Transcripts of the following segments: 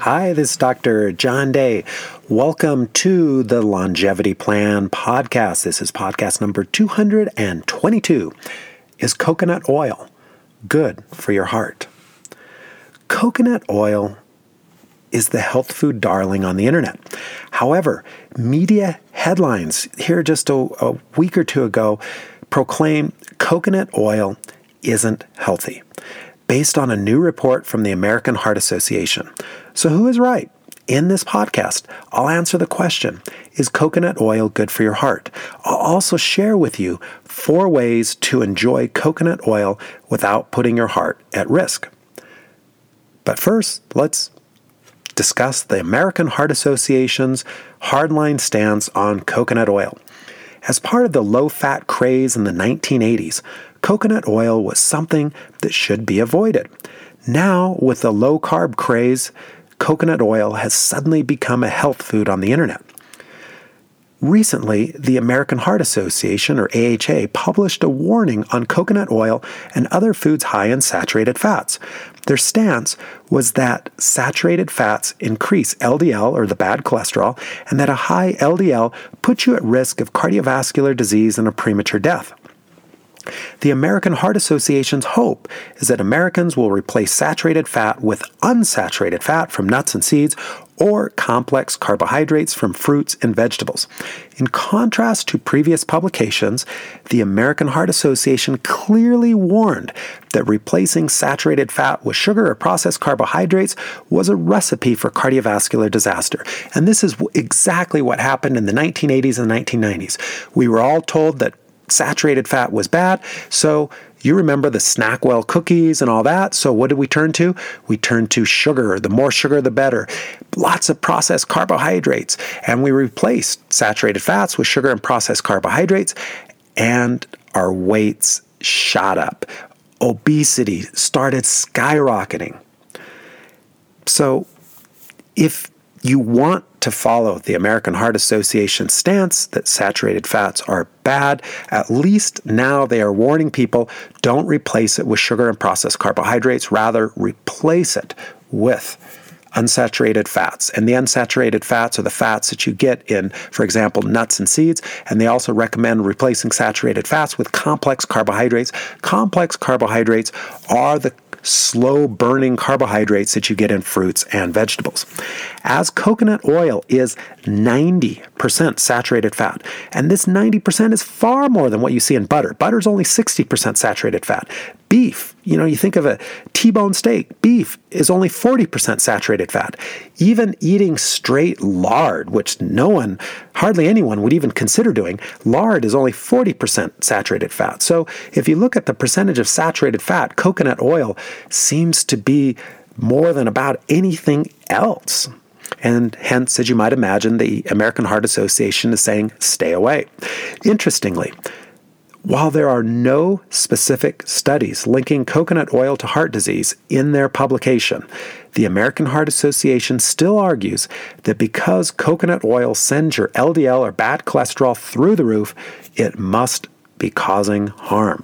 Hi, this is Dr. John Day. Welcome to the Longevity Plan podcast. This is podcast number 222. Is coconut oil good for your heart? Coconut oil is the health food darling on the internet. However, media headlines here just a week or two ago proclaim coconut oil isn't healthy, based on a new report from the American Heart Association. So who is right? In this podcast, I'll answer the question, is coconut oil good for your heart? I'll also share with you 4 ways to enjoy coconut oil without putting your heart at risk. But first, let's discuss the American Heart Association's hardline stance on coconut oil. As part of the low-fat craze in the 1980s, coconut oil was something that should be avoided. Now, with the low-carb craze, coconut oil has suddenly become a health food on the internet. Recently, the American Heart Association, or AHA, published a warning on coconut oil and other foods high in saturated fats. Their stance was that saturated fats increase LDL, or the bad cholesterol, and that a high LDL puts you at risk of cardiovascular disease and a premature death. The American Heart Association's hope is that Americans will replace saturated fat with unsaturated fat from nuts and seeds or complex carbohydrates from fruits and vegetables. In contrast to previous publications, the American Heart Association clearly warned that replacing saturated fat with sugar or processed carbohydrates was a recipe for cardiovascular disaster. And this is exactly what happened in the 1980s and 1990s. We were all told that saturated fat was bad, so you remember the Snackwell cookies and all that. So what did we turn to? We turned to sugar. The more sugar, the better. Lots of processed carbohydrates. And we replaced saturated fats with sugar and processed carbohydrates, and our weights shot up. Obesity started skyrocketing. So if you want to follow the American Heart Association stance that saturated fats are bad, at least now they are warning people, don't replace it with sugar and processed carbohydrates. Rather, replace it with unsaturated fats. And the unsaturated fats are the fats that you get in, for example, nuts and seeds. And they also recommend replacing saturated fats with complex carbohydrates. Complex carbohydrates are the slow-burning carbohydrates that you get in fruits and vegetables. As coconut oil is 90% saturated fat, and this 90% is far more than what you see in butter. Butter is only 60% saturated fat. Beef, you think of a T-bone steak, beef is only 40% saturated fat. Even eating straight lard, which hardly anyone would even consider doing, lard is only 40% saturated fat. So if you look at the percentage of saturated fat, coconut oil seems to be more than about anything else. And hence, as you might imagine, the American Heart Association is saying, stay away. Interestingly, while there are no specific studies linking coconut oil to heart disease in their publication, the American Heart Association still argues that because coconut oil sends your LDL or bad cholesterol through the roof, it must be causing harm.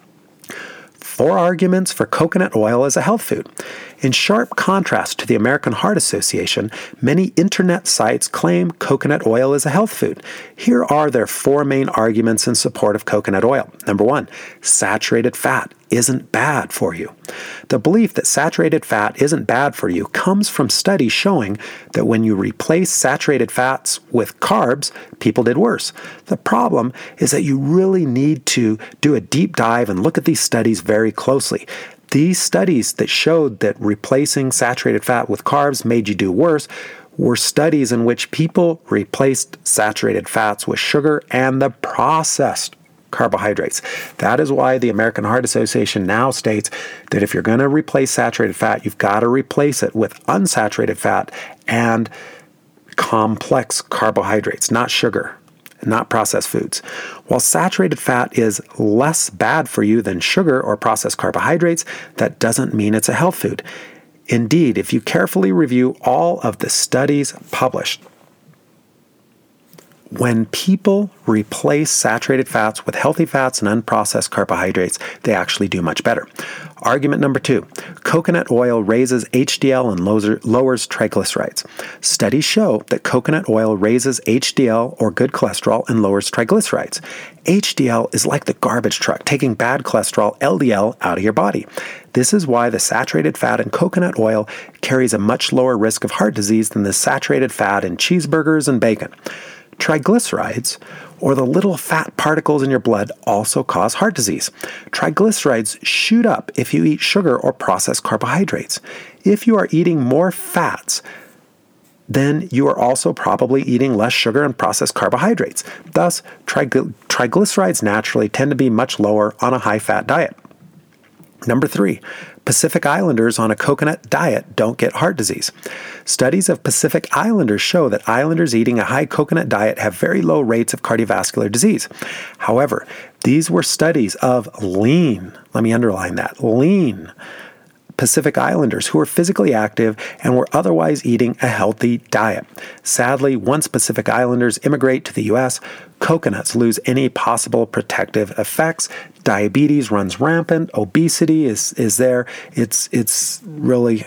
4 arguments for coconut oil as a health food. In sharp contrast to the American Heart Association, many internet sites claim coconut oil is a health food. Here are their 4 main arguments in support of coconut oil. Number 1, saturated fat isn't bad for you. The belief that saturated fat isn't bad for you comes from studies showing that when you replace saturated fats with carbs, people did worse. The problem is that you really need to do a deep dive and look at these studies very closely. These studies that showed that replacing saturated fat with carbs made you do worse were studies in which people replaced saturated fats with sugar and the processed carbohydrates. That is why the American Heart Association now states that if you're going to replace saturated fat, you've got to replace it with unsaturated fat and complex carbohydrates, not sugar, not processed foods. While saturated fat is less bad for you than sugar or processed carbohydrates, that doesn't mean it's a health food. Indeed, if you carefully review all of the studies published, When people replace saturated fats with healthy fats and unprocessed carbohydrates, they actually do much better. Argument number 2, coconut oil raises HDL and lowers triglycerides. Studies show that coconut oil raises HDL, or good cholesterol, and lowers triglycerides. HDL is like the garbage truck taking bad cholesterol, LDL, out of your body. This is why the saturated fat in coconut oil carries a much lower risk of heart disease than the saturated fat in cheeseburgers and bacon. Triglycerides, or the little fat particles in your blood, also cause heart disease. Triglycerides shoot up if you eat sugar or processed carbohydrates. If you are eating more fats, then you are also probably eating less sugar and processed carbohydrates. Thus, triglycerides naturally tend to be much lower on a high-fat diet. Number 3, Pacific Islanders on a coconut diet don't get heart disease. Studies of Pacific Islanders show that islanders eating a high coconut diet have very low rates of cardiovascular disease. However, these were studies of lean, let me underline that, lean Pacific Islanders who were physically active and were otherwise eating a healthy diet. Sadly, once Pacific Islanders immigrate to the U.S., coconuts lose any possible protective effects. Diabetes runs rampant. Obesity is there. It's really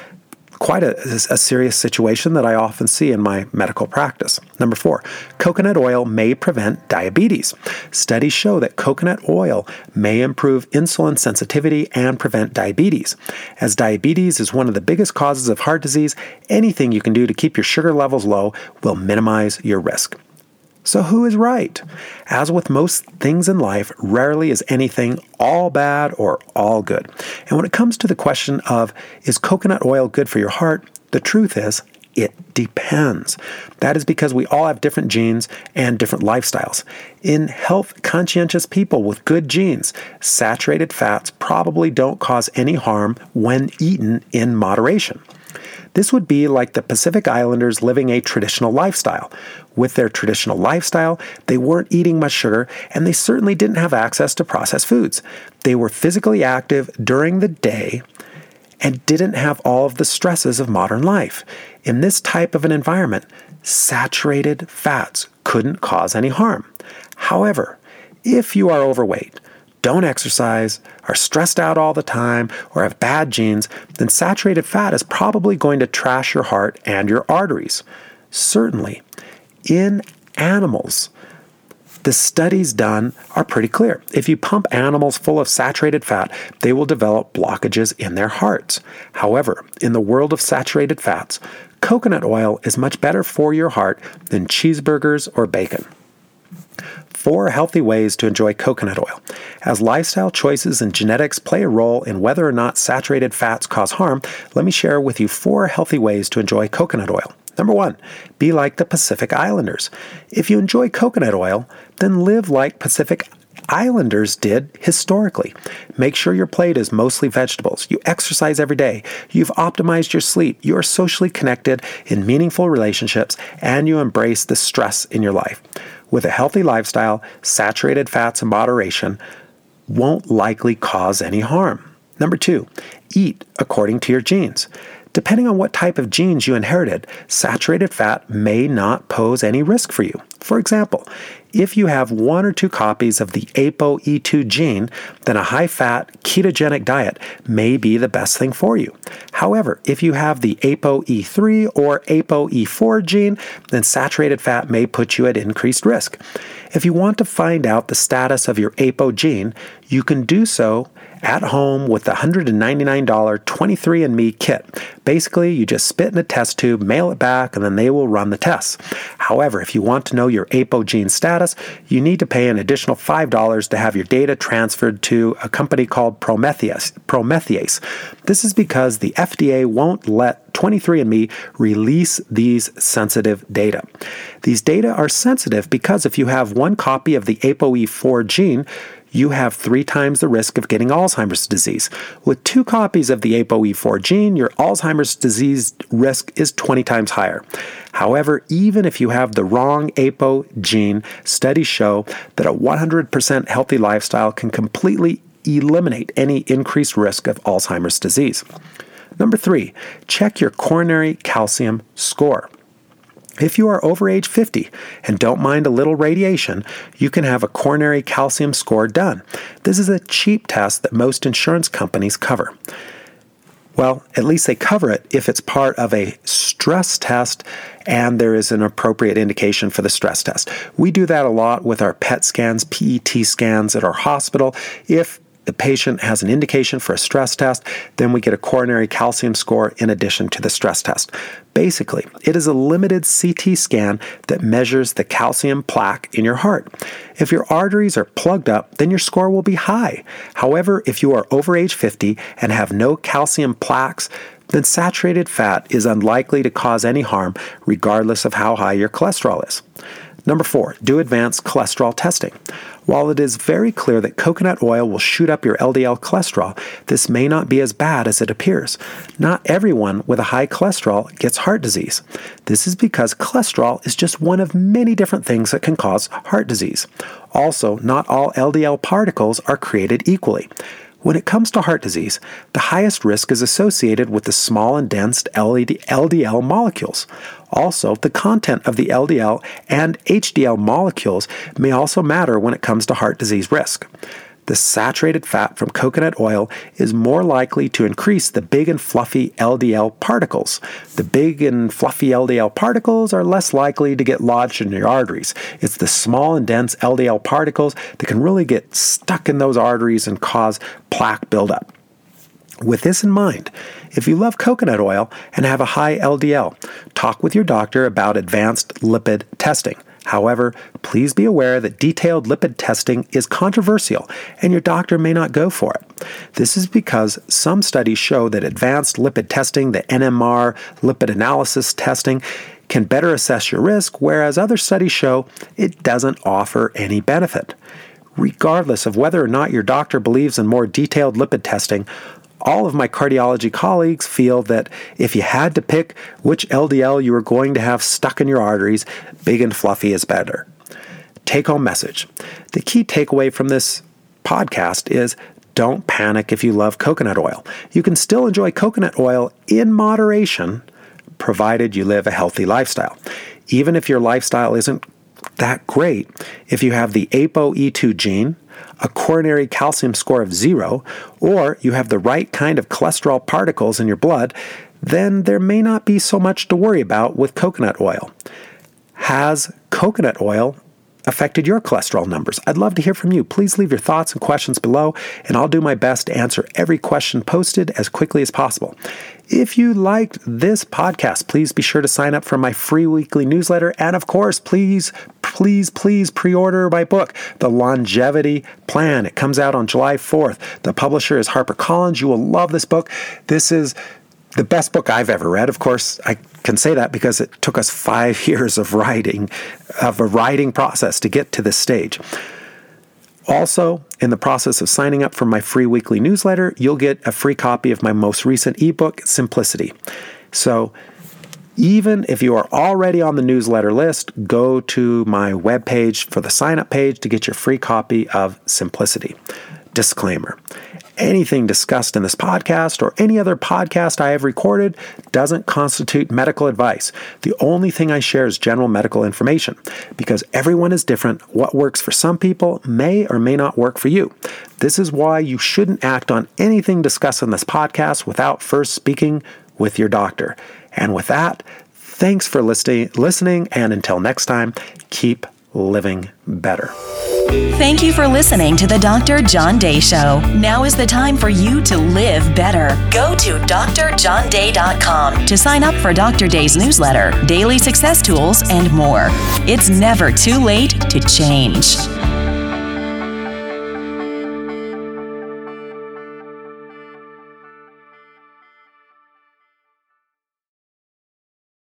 quite a serious situation that I often see in my medical practice. Number 4, coconut oil may prevent diabetes. Studies show that coconut oil may improve insulin sensitivity and prevent diabetes. As diabetes is one of the biggest causes of heart disease, anything you can do to keep your sugar levels low will minimize your risk. So who is right? As with most things in life, rarely is anything all bad or all good. And when it comes to the question of, is coconut oil good for your heart? The truth is, it depends. That is because we all have different genes and different lifestyles. In health-conscientious people with good genes, saturated fats probably don't cause any harm when eaten in moderation. This would be like the Pacific Islanders living a traditional lifestyle. With their traditional lifestyle, they weren't eating much sugar, and they certainly didn't have access to processed foods. They were physically active during the day and didn't have all of the stresses of modern life. In this type of an environment, saturated fats couldn't cause any harm. However, if you are overweight, don't exercise, are stressed out all the time, or have bad genes, then saturated fat is probably going to trash your heart and your arteries. Certainly, in animals, the studies done are pretty clear. If you pump animals full of saturated fat, they will develop blockages in their hearts. However, in the world of saturated fats, coconut oil is much better for your heart than cheeseburgers or bacon. 4 healthy ways to enjoy coconut oil. As lifestyle choices and genetics play a role in whether or not saturated fats cause harm, let me share with you 4 healthy ways to enjoy coconut oil. Number 1, be like the Pacific Islanders. If you enjoy coconut oil, then live like Pacific Islanders did historically. Make sure your plate is mostly vegetables. You exercise every day. You've optimized your sleep. You are socially connected in meaningful relationships, and you embrace the stress in your life. With a healthy lifestyle, saturated fats in moderation won't likely cause any harm. Number 2, eat according to your genes. Depending on what type of genes you inherited, saturated fat may not pose any risk for you. For example, if you have 1 or 2 copies of the ApoE2 gene, then a high-fat, ketogenic diet may be the best thing for you. However, if you have the ApoE3 or ApoE4 gene, then saturated fat may put you at increased risk. If you want to find out the status of your Apo gene, you can do so at home with the $199 23andMe kit. Basically, you just spit in a test tube, mail it back, and then they will run the tests. However, if you want to know your Apo gene status, you need to pay an additional $5 to have your data transferred to a company called Promethease. This is because the FDA won't let 23andMe release these sensitive data. These data are sensitive because if you have 1 copy of the ApoE4 gene, you have 3 times the risk of getting Alzheimer's disease. With 2 copies of the ApoE4 gene, your Alzheimer's disease risk is 20 times higher. However, even if you have the wrong Apo gene, studies show that a 100% healthy lifestyle can completely eliminate any increased risk of Alzheimer's disease. Number 3, check your coronary calcium score. If you are over age 50 and don't mind a little radiation, you can have a coronary calcium score done. This is a cheap test that most insurance companies cover. Well, at least they cover it if it's part of a stress test and there is an appropriate indication for the stress test. We do that a lot with our PET scans, PET scans at our hospital. If the patient has an indication for a stress test, then we get a coronary calcium score in addition to the stress test. Basically, it is a limited CT scan that measures the calcium plaque in your heart. If your arteries are plugged up, then your score will be high. However, if you are over age 50 and have no calcium plaques, then saturated fat is unlikely to cause any harm regardless of how high your cholesterol is. Number 4, do advanced cholesterol testing. While it is very clear that coconut oil will shoot up your LDL cholesterol, this may not be as bad as it appears. Not everyone with a high cholesterol gets heart disease. This is because cholesterol is just one of many different things that can cause heart disease. Also, not all LDL particles are created equally. When it comes to heart disease, the highest risk is associated with the small and dense LDL molecules. Also, the content of the LDL and HDL molecules may also matter when it comes to heart disease risk. The saturated fat from coconut oil is more likely to increase the big and fluffy LDL particles. The big and fluffy LDL particles are less likely to get lodged in your arteries. It's the small and dense LDL particles that can really get stuck in those arteries and cause plaque buildup. With this in mind, if you love coconut oil and have a high LDL, talk with your doctor about advanced lipid testing. However, please be aware that detailed lipid testing is controversial and your doctor may not go for it. This is because some studies show that advanced lipid testing, the NMR lipid analysis testing, can better assess your risk, whereas other studies show it doesn't offer any benefit. Regardless of whether or not your doctor believes in more detailed lipid testing, all of my cardiology colleagues feel that if you had to pick which LDL you were going to have stuck in your arteries, big and fluffy is better. Take-home message. The key takeaway from this podcast is don't panic if you love coconut oil. You can still enjoy coconut oil in moderation, provided you live a healthy lifestyle. Even if your lifestyle isn't that great, if you have the ApoE2 gene, a coronary calcium score of 0, or you have the right kind of cholesterol particles in your blood, then there may not be so much to worry about with coconut oil. Has coconut oil affected your cholesterol numbers? I'd love to hear from you. Please leave your thoughts and questions below, and I'll do my best to answer every question posted as quickly as possible. If you liked this podcast, please be sure to sign up for my free weekly newsletter. And of course, please pre-order my book, The Longevity Plan. It comes out on July 4th. The publisher is HarperCollins. You will love this book. This is the best book I've ever read. Of course, I can say that because it took us 5 years of a writing process to get to this stage. Also, in the process of signing up for my free weekly newsletter, you'll get a free copy of my most recent ebook, Simplicity. So, even if you are already on the newsletter list, go to my webpage for the sign-up page to get your free copy of Simplicity. Disclaimer. Anything discussed in this podcast or any other podcast I have recorded doesn't constitute medical advice. The only thing I share is general medical information. Because everyone is different, what works for some people may or may not work for you. This is why you shouldn't act on anything discussed in this podcast without first speaking with your doctor. And with that, thanks for listening, and until next time, keep living better. Thank you for listening to the Dr. John Day Show. Now is the time for you to live better. Go to drjohnday.com to sign up for Dr. Day's newsletter, daily success tools, and more. It's never too late to change.